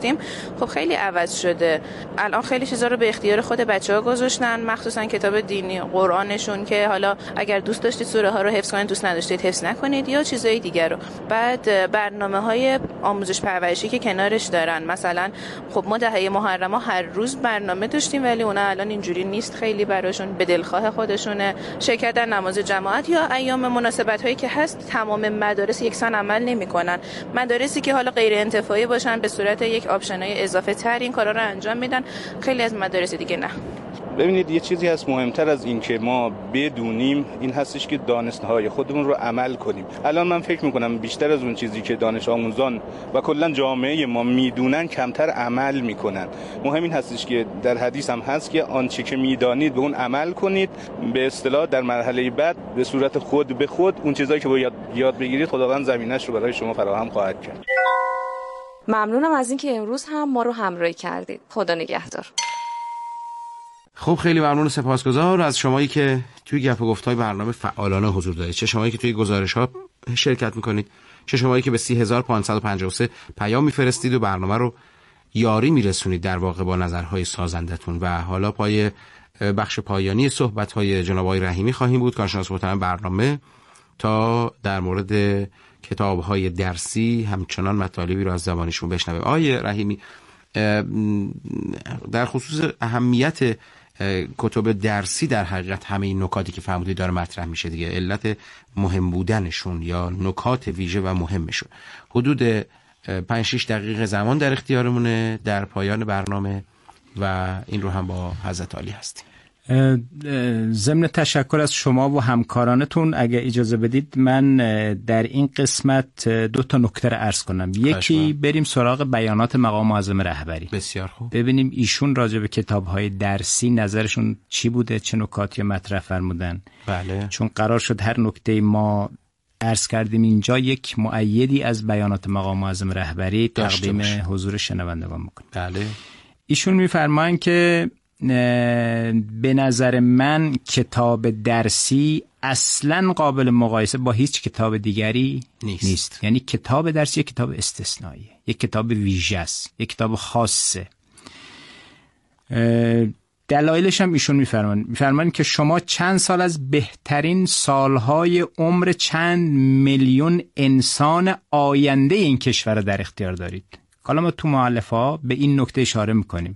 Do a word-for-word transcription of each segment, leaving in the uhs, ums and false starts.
داشتیم خب خیلی عوض شده. الان خیلی چیزا رو به اختیار خود بچه‌ها گذاشتن، مخصوصا کتاب دینی قرآنشون که حالا اگر دوست داشتید سوره ها رو حفظ کنید، دوست نداشتید حفظ نکنید یا چیزای دیگر رو. بعد برنامه‌های آموزش پرورشی که کنارش دارن، مثلا خب ما دهه محرم هر روز برنامه داشتیم ولی اونا الان اینجوری نیست، خیلی براشون به دلخواه خودشونه. شرکت در نماز جماعت یا ایام مناسبت‌هایی که هست تمام مدارس یکسان عمل نمی‌کنن. مدارسی که حالا غیر انتفاعی باشن به صورت یک آپشنای اضافه تر این کارا رو انجام میدن، خیلی از مدارس دیگه نه. ببینید یه چیزی هست مهمتر از این که ما بدونیم، این هستش که دانش‌های خودمون رو عمل کنیم. الان من فکر می‌کنم بیشتر از اون چیزی که دانش آموزان و کلا جامعه ما میدونن کمتر عمل میکنن. مهم این هستش که در حدیث هم هست که آنچه که میدانید به اون عمل کنید. به اصطلاح در مرحله بعد به صورت خود به خود اون چیزایی که باید یاد بگیرید خداوند زمینه‌اش رو برای شما فراهم خواهد کرد. ممنونم از اینکه امروز هم ما رو همراهی کردید. خدا نگهدار. خب خیلی ممنون و سپاسگزار از شمایی که توی گپ و گفت‌های برنامه فعالانه حضور دارید، چه شمایی که توی گزارش‌ها شرکت می‌کنید، چه شمایی که به سی هزار و پانصد و پنجاه و سه پیام می‌فرستید و برنامه رو یاری می‌رسونید در واقع با نظرهای سازندتون. و حالا پای بخش پایانی صحبت‌های جناب آقای رحیمی خواهیم بود، کارشناس محترم برنامه، تا در مورد کتاب‌های درسی همچنان مطالبی رو از زبانشون بشنویم. آقای رحیمی، در خصوص اهمیت کتب درسی در حقیقت همه این نکاتی که فرمودید داره مطرح میشه دیگه، علت مهم بودنشون یا نکات ویژه و مهمشون. حدود پنج شش دقیقه زمان در اختیارمونه در پایان برنامه و این رو هم با حضرت عالی هستیم. ضمن تشکر از شما و همکارانتون اگه اجازه بدید من در این قسمت دو تا نکته رو عرض کنم. یکی بریم سراغ بیانات مقام معظم رهبری. بسیار خوب. ببینیم ایشون راجع به کتاب‌های درسی نظرشون چی بوده، چه نکاتی مطرح فرمودن. بله. چون قرار شد هر نکته ما عرض کردیم اینجا یک مؤیدی از بیانات مقام معظم رهبری تقدیم حضور شنوندگان می‌کنیم. بله. ایشون می‌فرمایند که به نظر من کتاب درسی اصلاً قابل مقایسه با هیچ کتاب دیگری نیست, نیست. یعنی کتاب درسی یک کتاب استثنائیه، یک کتاب ویژه است، یک کتاب خاصه. دلایلش هم ایشون میفرمان میفرمان که شما چند سال از بهترین سالهای عمر چند میلیون انسان آینده این کشور در اختیار دارید. حالا ما تو مؤلفه‌ها به این نکته اشاره میکنیم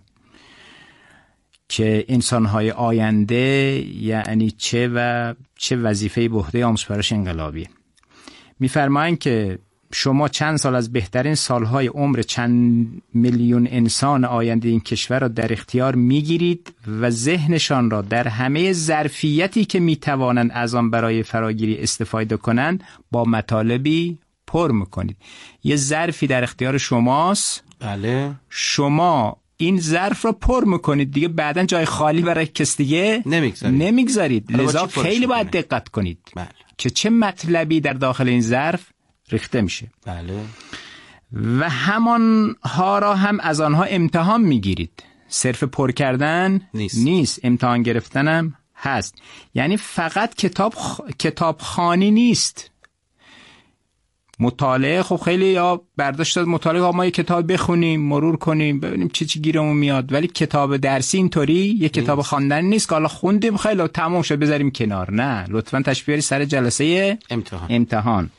که انسان‌های آینده یعنی چه و چه وظیفه‌ای به عهده آموزش پرورش انقلابی. می‌فرمایند که شما چند سال از بهترین سالهای عمر چند میلیون انسان آینده این کشور را در اختیار می‌گیرید و ذهنشان را در همه ظرفیتی که می‌توانند از آن برای فراگیری استفاده کنند با مطالبی پر می‌کنید. یه ظرفی در اختیار شماست. بله. شما این ظرف رو پر میکنید دیگه، بعدن جای خالی برای کس دیگه نمیگذارید, نمیگذارید. لذا خیلی باید دقت کنید. بله. که چه مطلبی در داخل این ظرف ریخته میشه. بله. و همان ها را هم از آنها امتحان میگیرید. صرف پر کردن نیست, نیست. امتحان گرفتنم هست. یعنی فقط کتاب خ... کتاب خوانی نیست. مطالعه خب خیلی یا برداشت از مطالعه ها ما یک کتاب بخونیم، مرور کنیم، ببینیم چی چی گیرمون میاد، ولی کتاب درسی اینطوری یک کتاب خواندن نیست که حالا خوندیم خیلی تمام شد بذاریم کنار. نه، لطفاً تشریف بیارید سر جلسه امتحان, امتحان.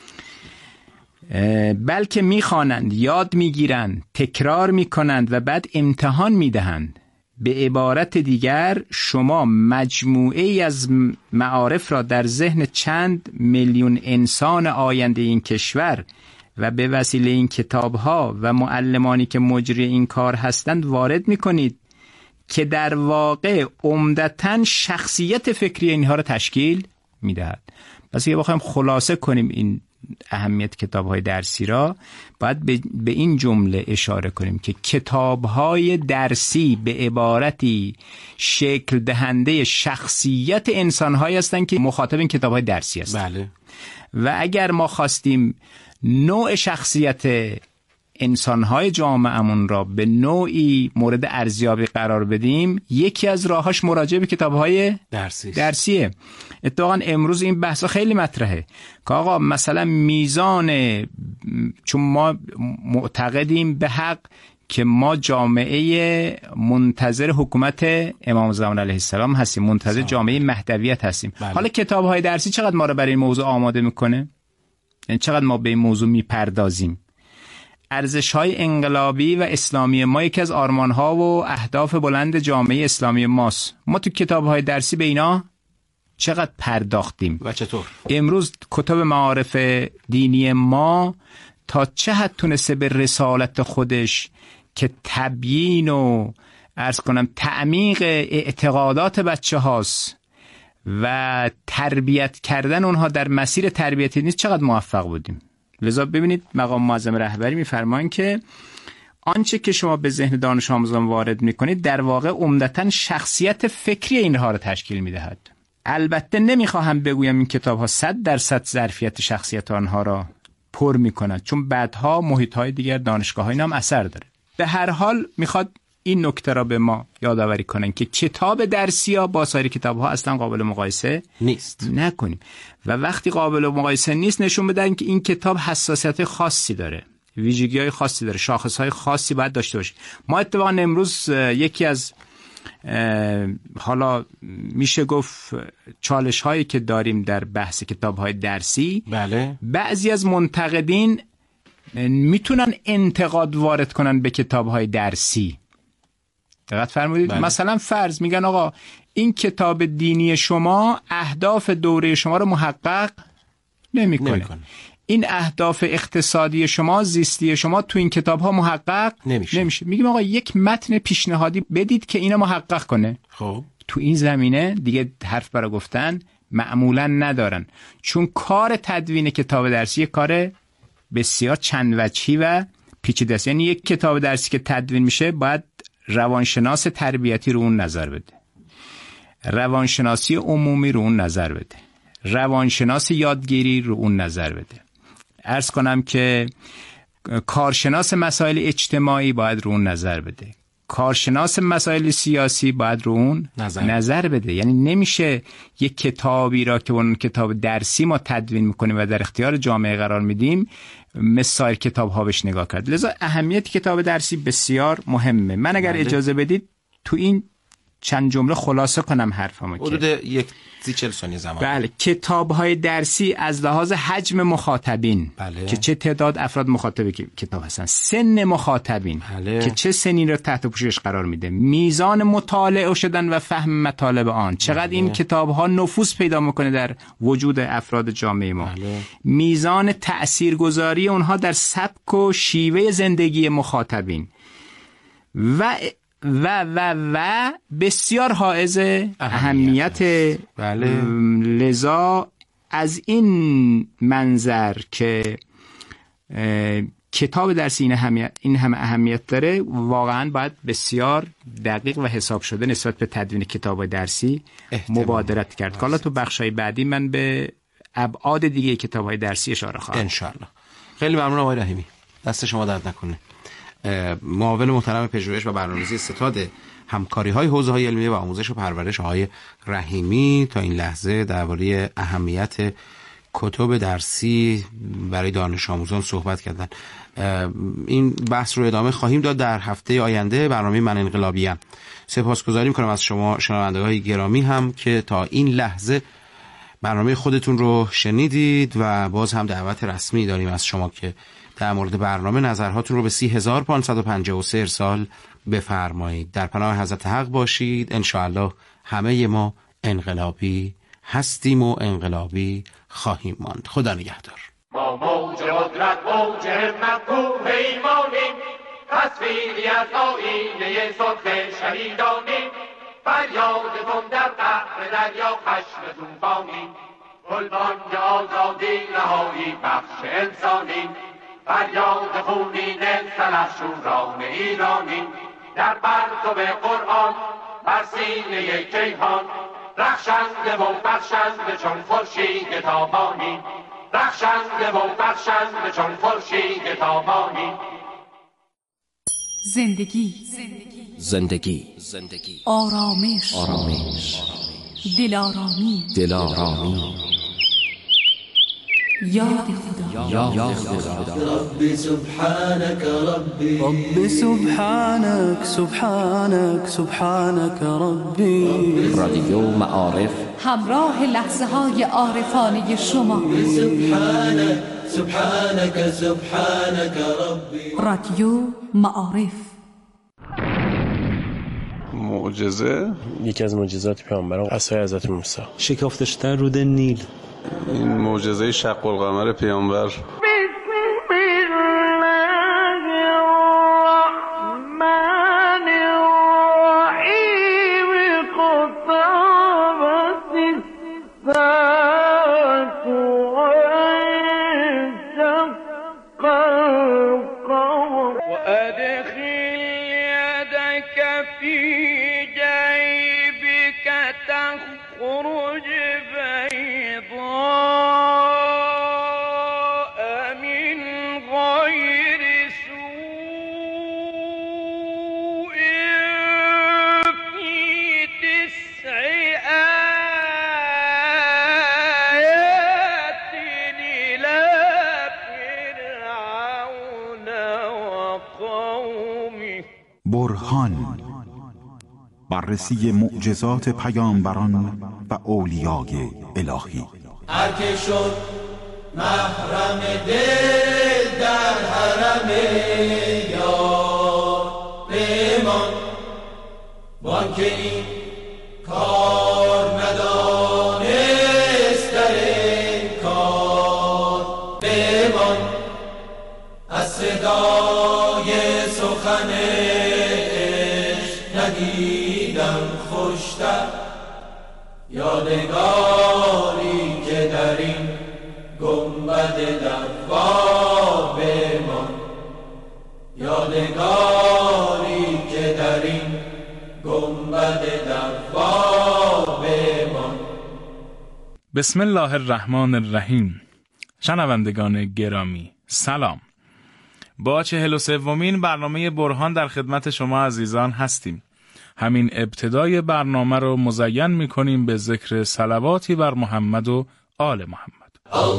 بلکه میخوانند، یاد میگیرند، تکرار میکنند و بعد امتحان میدهند. به عبارت دیگر شما مجموعه ای از معارف را در ذهن چند میلیون انسان آینده این کشور و به وسیله این کتاب‌ها و معلمانی که مجری این کار هستند وارد می‌کنید که در واقع عمدتاً شخصیت فکری اینها را تشکیل می‌دهد. پس اگه بخوایم خلاصه کنیم این اهمیت کتاب‌های درسی را، باید به, به این جمله اشاره کنیم که کتاب‌های درسی به عبارتی شکل دهنده شخصیت انسان‌هایی هستند که مخاطب این کتاب‌های درسی هستند. بله. و اگر ما خواستیم نوع شخصیت انسان‌های جامعه‌مون را به نوعی مورد ارزیابی قرار بدیم، یکی از راهاش مراجعه به کتاب‌های درسی درسیه. اتفاقا امروز این بحثا خیلی مطرحه که آقا مثلا میزان، چون ما معتقدیم به حق که ما جامعه منتظر حکومت امام زمان علیه السلام هستیم، منتظر جامعه مهدویت هستیم. بله. حالا کتاب‌های درسی چقدر ما رو برای این موضوع آماده میکنه؟ یعنی چقدر ما به این موضوع میپردازیم؟ ارزش‌های انقلابی و اسلامی ما یکی از آرمان‌ها و اهداف بلند جامعه اسلامی ماست. ما تو کتاب‌های درسی به اینا چقدر پرداختیم و چطور؟ امروز کتب معارف دینی ما تا چه حد تونسته به رسالت خودش که تبیین و عرض کنم تعمیق اعتقادات بچه هاست و تربیت کردن اونها در مسیر تربیتی نیست چقدر موفق بودیم. لذا ببینید مقام معظم رهبری میفرمایند که آنچه که شما به ذهن دانش آموزان وارد میکنید در واقع عمدتاً شخصیت فکری اینها رو تشکیل میدهد. البته نمیخواهم بگویم این کتاب ها صد درصد ظرفیت شخصیت آنها را پر میکند، چون بعدها محیط های دیگر دانشگاه های هم اثر داره. به هر حال میخواد این نکته را به ما یادآوری کنن که کتاب درسی ها با سایر کتاب ها اصلا قابل مقایسه نیست نکنیم و وقتی قابل مقایسه نیست نشون بدن که این کتاب حساسیت خاصی داره، ویژگی های خاصی داره، شاخص های خاصی باید داشته باشه. ما اتفاقا امروز یکی از حالا میشه گفت چالش هایی که داریم در بحث کتاب های درسی، بله، بعضی از منتقدین میتونن انتقاد وارد کنن به کتاب های درسی. دقت فرمودید؟ بله. مثلا فرض میگن آقا این کتاب دینی شما اهداف دوره شما رو محقق نمیکنه. نمیکنه. این اهداف اقتصادی شما، زیستی شما تو این کتاب ها محقق نمیشه. نمیشه. میگیم آقا یک متن پیشنهادی بدید که اینا محقق کنه. خب تو این زمینه دیگه حرف برای گفتن معمولا ندارن، چون کار تدوین کتاب درسی کار بسیار چند وجهی و پیچیده است. یعنی یک کتاب درسی که تدوین میشه باید روانشناس تربیتی رو اون نظر بده، روانشناسی عمومی رو اون نظر بده، روانشناس یادگیری رو اون نظر بده. عرض کنم که کارشناس مسائل اجتماعی باید رو اون نظر بده، کارشناس مسائل سیاسی باید رو اون نظر, نظر بده. یعنی نمیشه یک کتابی را که اون کتاب درسی ما تدوین میکنیم و در اختیار جامعه قرار میدیم مثل سایر کتاب ها بهش نگاه کرد. لذا اهمیت کتاب درسی بسیار مهمه. من اگر بله. اجازه بدید تو این چند جمله خلاصه کنم حرفمو. حدود یک سی چهل ثانیه زمان. بله، کتاب‌های درسی از لحاظ حجم مخاطبین، بله. که چه تعداد افراد مخاطب کتاب هستن، سن مخاطبین، بله. که چه سنی رو تحت پوشش قرار میده، میزان مطالعه شدن و فهم مطالب آن، چقدر بله. این کتاب‌ها نفوذ پیدا میکنه در وجود افراد جامعه ما، بله. میزان تاثیرگذاری اونها در سبک و شیوه زندگی مخاطبین و و و و بسیار حائز اهمیت. بله. لذا از این منظر که کتاب درسی این اهمیت این هم اهمیت داره، واقعا باید بسیار دقیق و حساب شده نسبت به تدوین کتاب درسی مبادرت کرد. حالا تو بخشای بعدی من به ابعاد دیگه کتاب‌های درسی اشاره خواهم. ان شاء الله. خیلی ممنون آقای رحیمی، دست شما درد نکنه. معاون محترم پژوهش و برنامه‌ریزی ستاد همکاری‌های حوزه‌های علمیه و آموزش و پرورش آقای رحیمی تا این لحظه درباره اهمیت کتب درسی برای دانش آموزان صحبت کردن. این بحث رو ادامه خواهیم داد در هفته آینده برنامه من انقلابیم. سپاسگزاری می‌کنم از شما شنوندگان گرامی هم که تا این لحظه برنامه خودتون رو شنیدید و باز هم دعوت رسمی داریم از شما که در مورد برنامه نظرهاتون رو به سی هزار پانصد و پنجاه و سه ارسال بفرمایید. در پناه حضرت حق باشید. انشاءالله همه ما انقلابی هستیم و انقلابی خواهیم ماند. خدا نگهدار. ما موج قدرت موج همت پیمانیم، تصویری از آیینه سرخ شهیدانیم، فریادتون در قعر دریا خشم طوفانیم، گلبانگ آزادی نهایی بخش انسانیم، فریاد خونین سلحشوران ایرانیم، در پرتو قرآن بر سینه کیهان رخشنده و بخشنده چون خورشید تابانیم، رخشنده و بخشنده چون خورشید تابانیم. زندگی زندگی آرامش آرامش دلآرامی دلآرامی یاد خدا. یاد خدا. ربی سبحانك ربی ربی سبحانك سبحانك سبحانك ربی. رادیو معارف همراه لحظه های عارفانه شما. سبحانك سبحانك سبحانك ربی. رادیو معارف. معجزه یکی از معجزات پیامبران عصای حضرت موسی، شکافتشتن رود نیل. این معجزه شق القمر پیامبر. برهان، بررسی معجزات پیامبران و اولیای الهی. هر که شد محرم دل در حرم یار بمان، وان که این کار ندانست در این کار بمان. از صدای سخن ندیدم خوشتر، یادگاری که در این گنبد دوار بمان. یادگاری که در این گنبد دوار بمان. بسم الله الرحمن الرحیم. شنوندگان گرامی سلام. با چهل و سومین برنامه برهان در خدمت شما عزیزان هستیم. همین ابتدای برنامه رو مزین می‌کنیم به ذکر صلواتی بر محمد و آل محمد.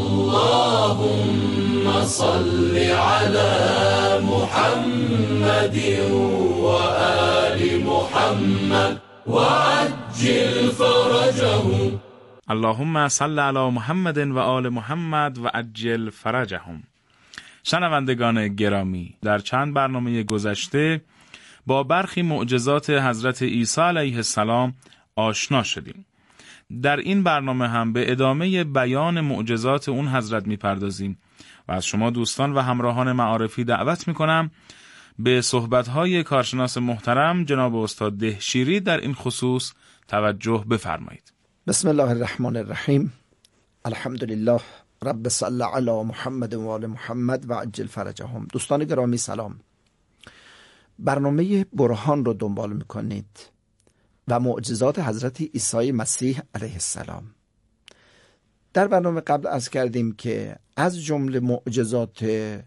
اللهم صل علی محمد و آل محمد و عجل فرجهم. اللهم صل علی محمد و آل محمد و عجل فرجهم. شنوندگان گرامی، در چند برنامه گذشته با برخی معجزات حضرت عیسی علیه السلام آشنا شدیم. در این برنامه هم به ادامه بیان معجزات اون حضرت میپردازیم و از شما دوستان و همراهان معارفی دعوت میکنم به صحبت‌های کارشناس محترم جناب استاد دهشیری در این خصوص توجه بفرمایید. بسم الله الرحمن الرحیم. الحمدلله رب صل علی محمد و آل محمد و عجل فرجهم. دوستان گرامی سلام. برنامه برهان رو دنبال میکنید و معجزات حضرت عیسی مسیح علیه السلام. در برنامه قبل عرض کردیم که از جمله معجزات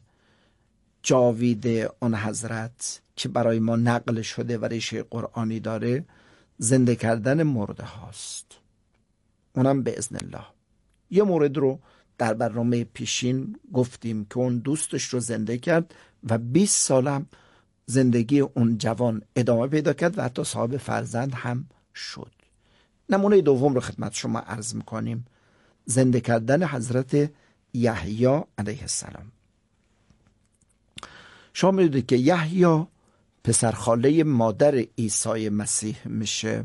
جاوید آن حضرت که برای ما نقل شده و ریشه قرآنی داره، زنده کردن مرده هاست. اونم به اذن الله. یه مورد رو در برنامه پیشین گفتیم که اون دوستش رو زنده کرد و بیست سالم زندگی اون جوان ادامه پیدا کرد و حتی صاحب فرزند هم شد. نمونه دوم رو خدمت شما عرض میکنیم، زنده کردن حضرت یحیی علیه السلام. شما میدونید که یحیی پسرخاله مادر عیسی مسیح میشه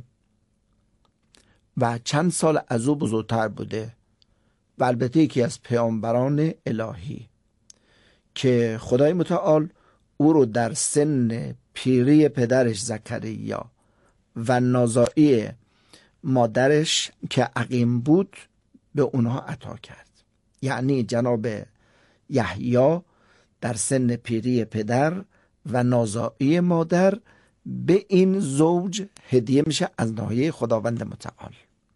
و چند سال از او بزرگتر بوده و البته یکی از پیامبران الهی که خدای متعال او رو در سن پیری پدرش زکریا و نازایی مادرش که عقیم بود به اونها عطا کرد. یعنی جناب یحیی در سن پیری پدر و نازایی مادر به این زوج هدیه میشه از ناحیه خداوند متعال.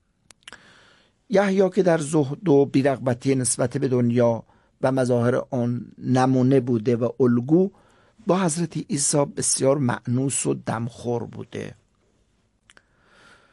یحیی که در زهد و بی‌رغبتی نسبت به دنیا و مظاهر آن نمونه بوده و الگو، با حضرت عیسی بسیار مأنوس و دمخور بوده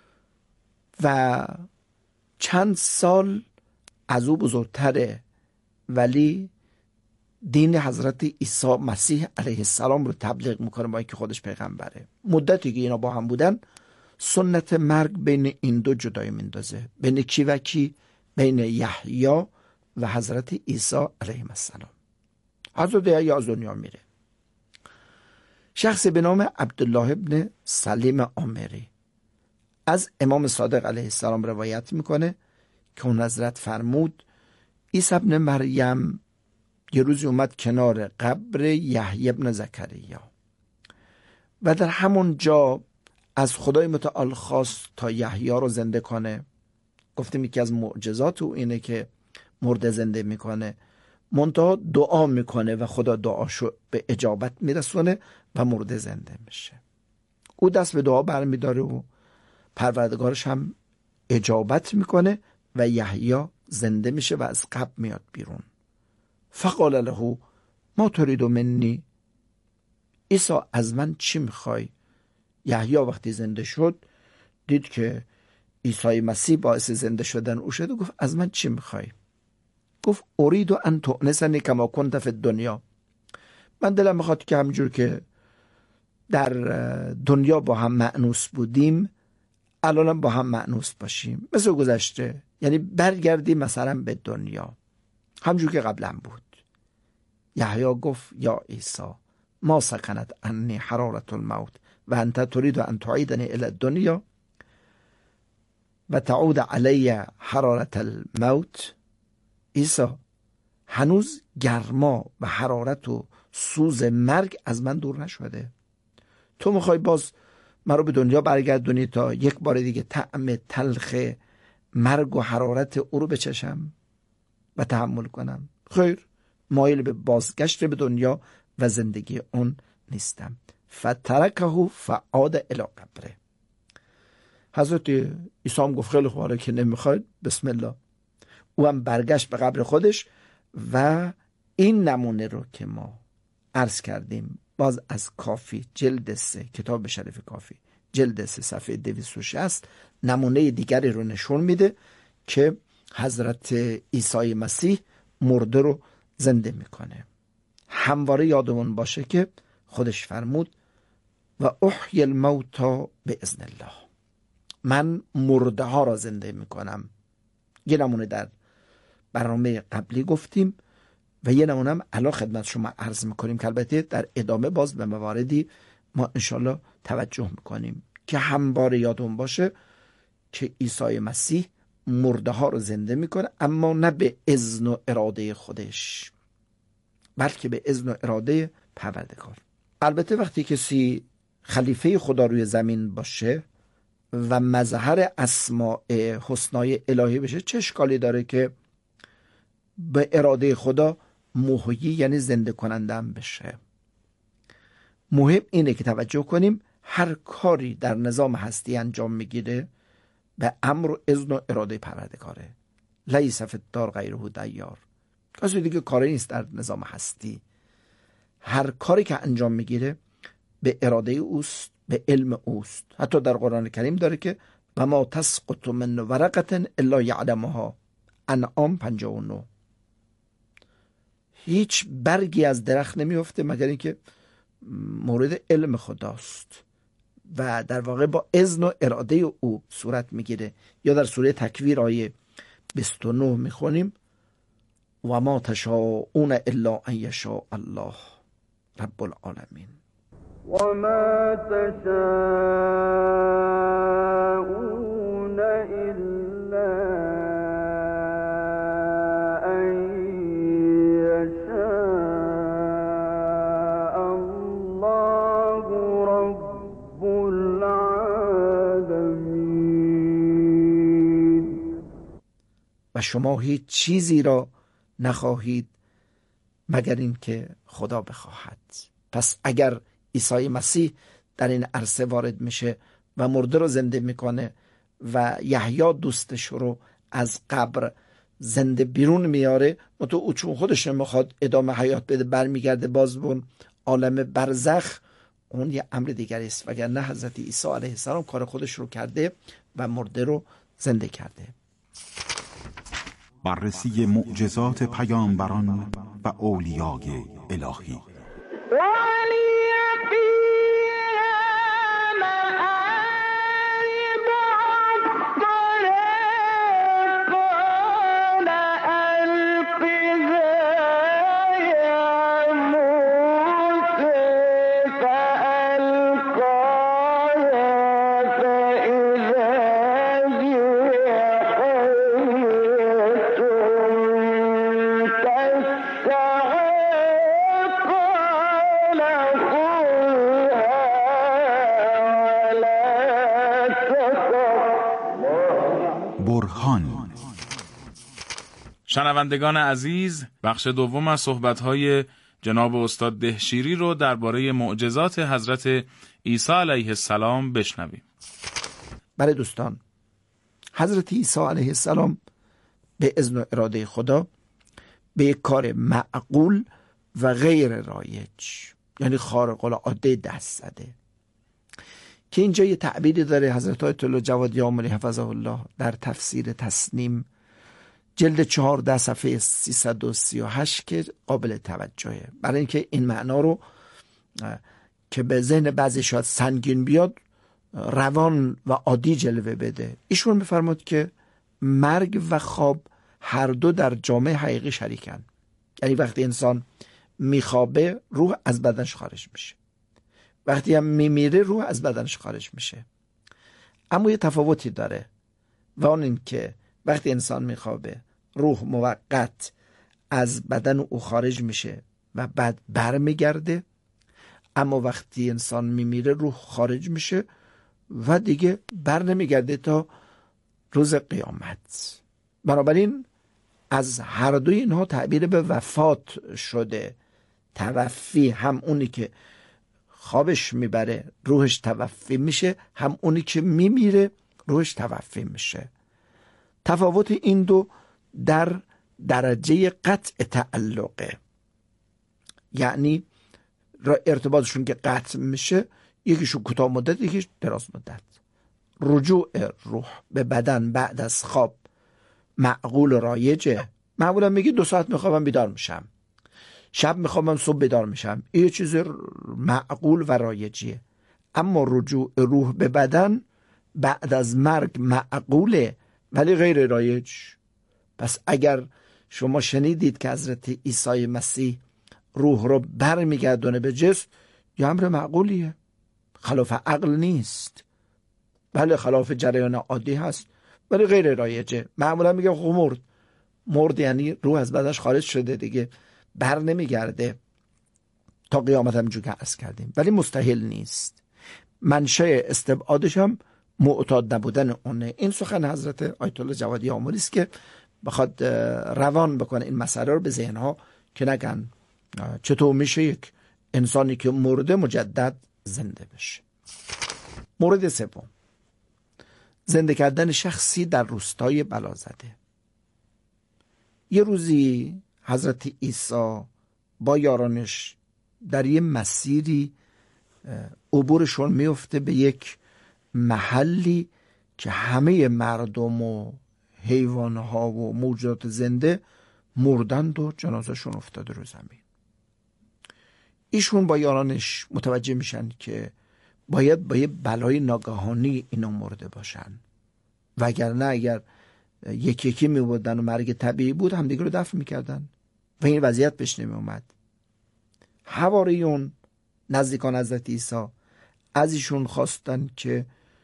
و چند سال از او بزرگتره ولی دین حضرت عیسی مسیح علیه السلام رو تبلیغ میکنه با اینکه خودش پیغمبره. مدتی که اینا با هم بودن سنت مرگ بین این دو جدایی میندازه، بین کی و کی؟ بین یحیی و حضرت عیسی علیه السلام. حضرت یحیی از دنیا میره. شخصی به نام عبدالله ابن سلیم عامری از امام صادق علیه السلام روایت میکنه که اون حضرت فرمود عیسی ابن مریم یه روزی اومد کنار قبر یحیی ابن زکریا و در همون جا از خدای متعال خواست تا یحیی رو زنده کنه. گفتیم یکی از معجزات او اینه که مرده زنده میکنه، منتها دعا میکنه و خدا دعاشو به اجابت میرسونه و مرده زنده میشه. او دست به دعا برمیداره و پروردگارش هم اجابت میکنه و یحیی زنده میشه و از قبر میاد بیرون. فقال له ما تريد منی، عیسی از من چی میخوای؟ یحیی وقتی زنده شد دید که عیسی مسیح باعث زنده شدن او شد و گفت از من چی میخوای؟ گفت اريد ان تؤنسنی کما کنت فی الدنیا، من دلم میخواد که همجور که در دنیا با هم مأنوس بودیم الان با هم مأنوس باشیم، مثل گذشته، یعنی برگردیم مثلا به دنیا همجور که قبلا بود. یحیی گفت یا عیسی ما سکنت عنی حرارت الموت و انت تريد ان تعیدنی الی الدنیا و تعود علی حرارت الموت. عیسی هنوز گرما و حرارت و سوز مرگ از من دور نشده، تو میخوای باز من رو به دنیا برگردونی تا یک بار دیگه طعم تلخ مرگ و حرارت او رو بچشم و تحمل کنم؟ خیر، مایل به بازگشت به دنیا و زندگی اون نیستم. فترکه فعاد الی قبره. حضرت عیسی هم گفت خیلی خوبه که نمیخواید بسم الله. او هم برگشت به قبر خودش و این نمونه رو که ما عرض کردیم باز از کافی جلد سه، کتاب شریف کافی جلد سه صفحه دویست و شصت نمونه دیگری رو نشون میده که حضرت عیسی مسیح مرده رو زنده میکنه. همواره یادمون باشه که خودش فرمود و احیی الموتی باذن الله، من مرده ها را زنده میکنم. یه نمونه در برنامه قبلی گفتیم و یه نمونه هم الان خدمت شما عرض میکنیم که البته در ادامه باز به مواردی ما انشالله توجه میکنیم که همواره یادمون باشه که عیسی مسیح مرده ها رو زنده میکنه، اما نه به اذن و اراده خودش بلکه به اذن و اراده پروردگار. البته وقتی کسی خلیفه خدا روی زمین باشه و مظهر اسماء حسنای الهی بشه چه اشکالی داره که به اراده خدا محیی یعنی زنده کننده هم بشه؟ مهم اینه که توجه کنیم هر کاری در نظام هستی انجام میگیره به امر و اذن و اراده پروردگاره. لیس فی الدار غیره دیار، کسی دیگه کاری نیست در نظام هستی. هر کاری که انجام میگیره به اراده اوست، به علم اوست. حتی در قرآن کریم داره که و ما تسقط من ورقه الا یعلمها، انعام پنجاه و نه. هیچ برگی از درخت نمیفته مگر اینکه مورد علم خداست و در واقع با اذن و اراده او صورت میگیره. یا در سوره تکویر آیه بیست و نه میخونیم و ما تشاءون الا ان یشاء الله رب العالمین. و ما تشاءون الا ان یشاء الله رب العالمین. و شما هیچ چیزی را نخواهید مگر این که خدا بخواهد. پس اگر عیسی مسیح در این عرصه وارد میشه و مرده رو زنده میکنه و یحیی دوستش رو از قبر زنده بیرون میاره، متو او چون خودش میخواد ادامه حیات بده برمیگرده باز به عالم برزخ، اون یه امر دیگری است. وگرنه حضرت عیسی علیه السلام کار خودش رو کرده و مرده رو زنده کرده. بررسی معجزات پیامبران و اولیای الهی. برهان. شنوندگان عزیز، بخش دوم از صحبت‌های جناب استاد دهشیری رو درباره معجزات حضرت عیسی علیه السلام بشنویم. بله دوستان، حضرت عیسی علیه السلام به اذن و اراده خدا به یک کار معقول و غیر رایج، یعنی خارق العاده دست زده، که اینجا یه تعبیری داره حضرت آیت الله جوادی آملی حفظه الله در تفسیر تسنیم جلد چهارده صفحه سیصد و سی و هشت که قابل توجهه، برای اینکه این معنا رو که به ذهن بعضی شاید سنگین بیاد روان و عادی جلوه بده. ایشون میفرماد که مرگ و خواب هر دو در جامعه حقیقی شریکن، یعنی وقتی انسان میخوابه روح از بدنش خارج میشه، وقتی هم میمیره روح از بدنش خارج میشه. اما یه تفاوتی داره و اون این که وقتی انسان میخوابه روح موقت از بدن او خارج میشه و بعد برمیگرده، اما وقتی انسان میمیره روح خارج میشه و دیگه بر نمیگرده تا روز قیامت. بنابراین از هر دوی اینها تعبیر به وفات شده. توفی هم اونی که خوابش میبره روحش توفی میشه، هم اونی که میمیره روحش توفی میشه. تفاوت این دو در درجه قطع تعلقه، یعنی ارتباطشون که قطع میشه، یکیشون کوتاه مدت یکیش دراز مدت. رجوع روح به بدن بعد از خواب معقول و رایجه. معمولا میگی دو ساعت میخوابم بیدار میشم، شب میخوابم صبح بیدار میشم، این یه چیز معقول و رایجیه. اما رجوع روح به بدن بعد از مرگ معقوله ولی غیر رایج. پس اگر شما شنیدید که حضرت عیسی مسیح روح رو بر میگردونه به جسم، یه امر معقولیه، خلاف عقل نیست. بله خلاف جریان عادی هست ولی غیر رایجه. معمولا میگم خب مرد مرد یعنی روح از بدنش خارج شده دیگه، بر نمیگرده تا قیامت. همینجور که عرض کردیم، ولی مستحیل نیست. منشأ استبعادش هم معتاد نبودن اونه. این سخن حضرت آیت الله جوادی آملی است که بخواد روان بکنه این مسئله رو به ذهنها، که نگن چطور میشه یک انسانی که مرده مجدد زنده بشه. مورد سوم، زنده کردن شخصی در روستای بلازده. یه روزی حضرت عیسی با یارانش در یه مسیری عبورشون میفته به یک محلی که همه مردم و حیوانها و موجودات زنده مردند و جنازهشون افتاده رو زمین. ایشون با یارانش متوجه میشن که باید با یه بلای ناگهانی اینا مرده باشن، وگرنه اگر یکی یکی میبودن و مرگ طبیعی بود هم دیگه رو دفن میکردن و این وضعیت پیش نمی اومد. حواریون نزدیکان حضرت عیسی از ایشون خواستن که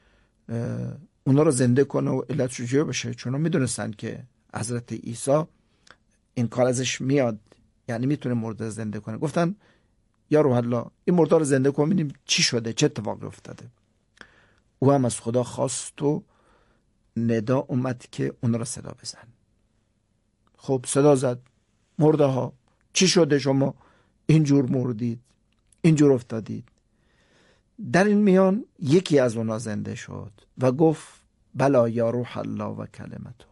اونا رو زنده کنه و علت شجاع بشه، چون میدونستن که حضرت عیسی این کار ازش میاد، یعنی میتونه مرده زنده کنه. گفتن یا روح الله این مرده رو زنده کن ببینیم چی شده، چه اتفاقی افتاده. او هم از خدا خواست و ندا اومد که اونا رو صدا بزن. خب صدا زد، مرده ها چی شده شما اینجور مردید، اینجور افتادید؟ در این میان یکی از اونا زنده شد و گفت بلا یا روح الله و کلمته.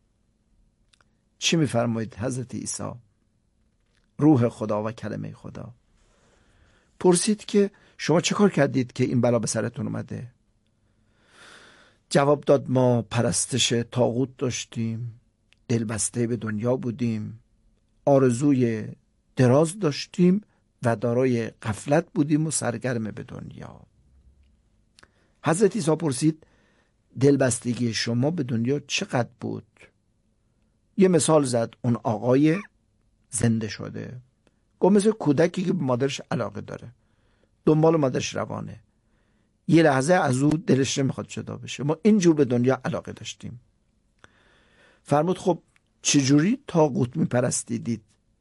چی میفرمایید حضرت عیسی؟ روح خدا و کلمه خدا. پرسید که شما چه کار کردید که این بلا به سرتون اومده؟ جواب داد ما پرستش طاغوت داشتیم، دلبسته به دنیا بودیم، آرزوی دراز داشتیم و دارای غفلت بودیم و سرگرم به دنیا. حضرت عیسی پرسید دلبستگی شما به دنیا چقدر بود؟ یه مثال زد، اون آقای زنده شده، گفت مثل کودکی که به مادرش علاقه داره، دنبال مادرش روانه، یه لحظه از او دلش نمیخواد جدا بشه. ما اینجور به دنیا علاقه داشتیم. فرمود خب چجوری طاغوت میپرستیدید؟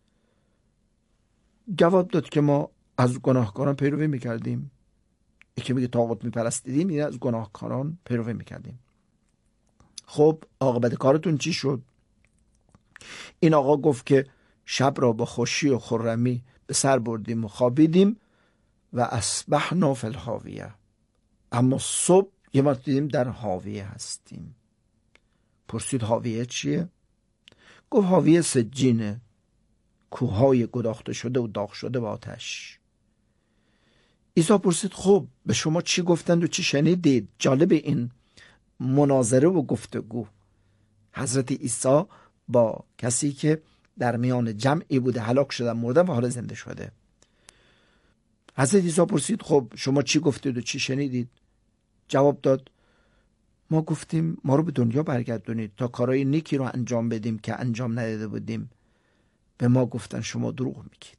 جواب داد که ما از گناهکاران پیروی میکردیم. یکی میگه طاغوت میپرستیدیم، این از گناهکاران پیروی میکردیم. خب عاقبت کارتون چی شد؟ این آقا گفت که شب را با خوشی و خرمی به سر بردیم و خوابیدیم و اصبحنا فی الحاویه، اما صبح یه وقت دیدیم در حاویه هستیم. پرسید حاویه چیه؟ گفت حاویه سجینه، کوههای گداخته شده و داغ شده با آتش. عیسی پرسید خب به شما چی گفتند و چی شنیدید؟ جالب این مناظره و گفتگو حضرت عیسی با کسی که در میان جمعی بوده، هلاک شدن، مردن و حالا زنده شده. حضرت عیسی پرسید خب شما چی گفتید و چی شنیدید؟ جواب داد ما گفتیم ما رو به دنیا برگردونید تا کارهای نیکی رو انجام بدیم که انجام نداده بودیم. به ما گفتن شما دروغ میگید.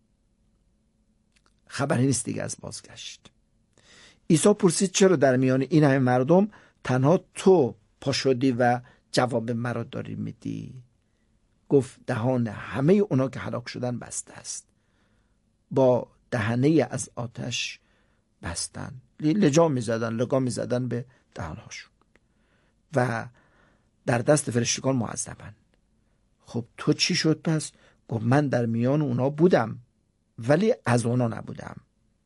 خبری نیست دیگه از بازگشت. عیسی پرسید چرا در میان این همه مردم تنها تو پا شدی و جواب مرا داری میدی؟ گفت دهان همه اونا که هلاک شدن بسته است، با دهنه از آتش بستن، لجام میزدن، لگام میزدن به دهانهاشون و در دست فرشتگان معذبن. خب تو چی شد پس؟ گفت من در میان اونا بودم ولی از اونا نبودم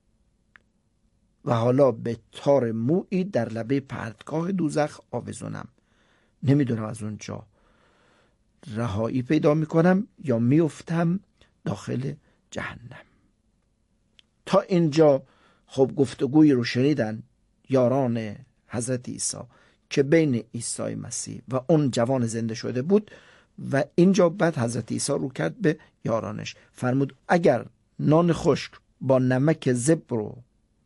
و حالا به تار مویی در لبه پرتگاه دوزخ آویزونم. نمیدونم از اونجا رهایی پیدا میکنم یا میفتم داخل جهنم. تا اینجا خب گفتگوی رو شنیدن یاران حضرت عیسی که بین عیسی مسیح و اون جوان زنده شده بود و اینجا بعد حضرت عیسی رو کرد به یارانش. فرمود اگر نان خشک با نمک زبر و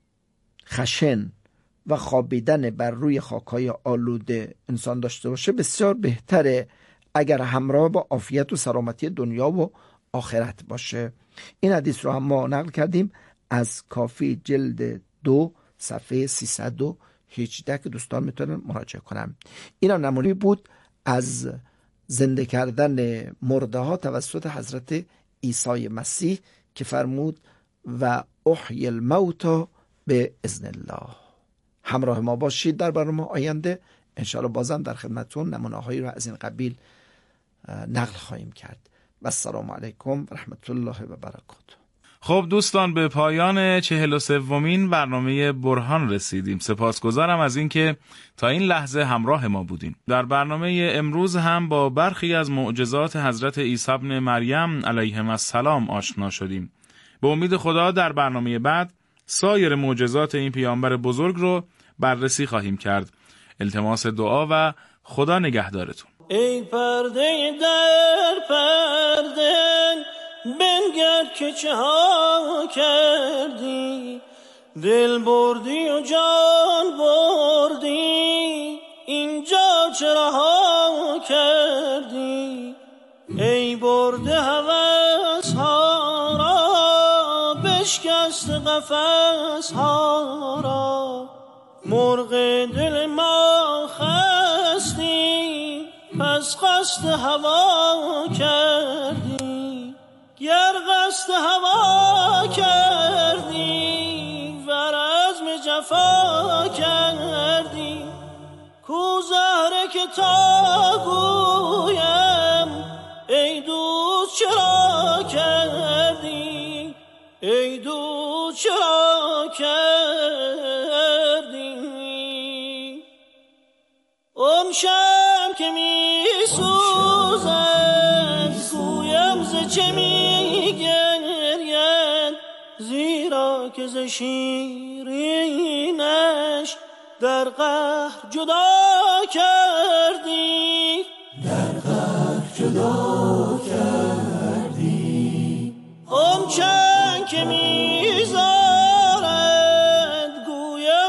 خشن و خوابیدن بر روی خاکای آلوده انسان داشته باشه بسیار بهتره اگر همراه با عافیت و سلامتی دنیا و آخرت باشه. این حدیث رو هم ما نقل کردیم از کافی جلد دو صفحه سیصد و هجده که دوستان میتونن مراجعه کنم. اینا نمونه بود از زنده کردن مرده ها توسط حضرت عیسی مسیح که فرمود و احیی الموتی به اذن الله. همراه ما باشید در برنامه آینده، انشاءالله بازم در خدمتون نمونه هایی رو از این قبیل نقل خواهیم کرد. و السلام علیکم و رحمت الله و برکاته. خب دوستان به پایان چهل و سومین برنامه برهان رسیدیم. سپاسگزارم از اینکه تا این لحظه همراه ما بودیم. در برنامه امروز هم با برخی از معجزات حضرت عیسی ابن مریم علیه السلام آشنا شدیم. به امید خدا در برنامه بعد سایر معجزات این پیامبر بزرگ رو بررسی خواهیم کرد. التماس دعا و خدا نگهدارتون. ای پرده در پرده بنگر که چه ها کردی، دل بردی و جان بردی، اینجا چرا ها کردی؟ ای برده هوس ها را، بشکست قفس ها را، مرغ دل ما خستی، پس قصد هوا کردی. گر قصد هوا کردی ور عزم جفا کردی، کو زهره که تا گویم ای دوست چرا کردی، ای دوست چرا کردی. اون شم که می سوزد گویم ز چه می گرید، زیرا که ز شیرینش در قهر جدا کردی، در قهر چند که می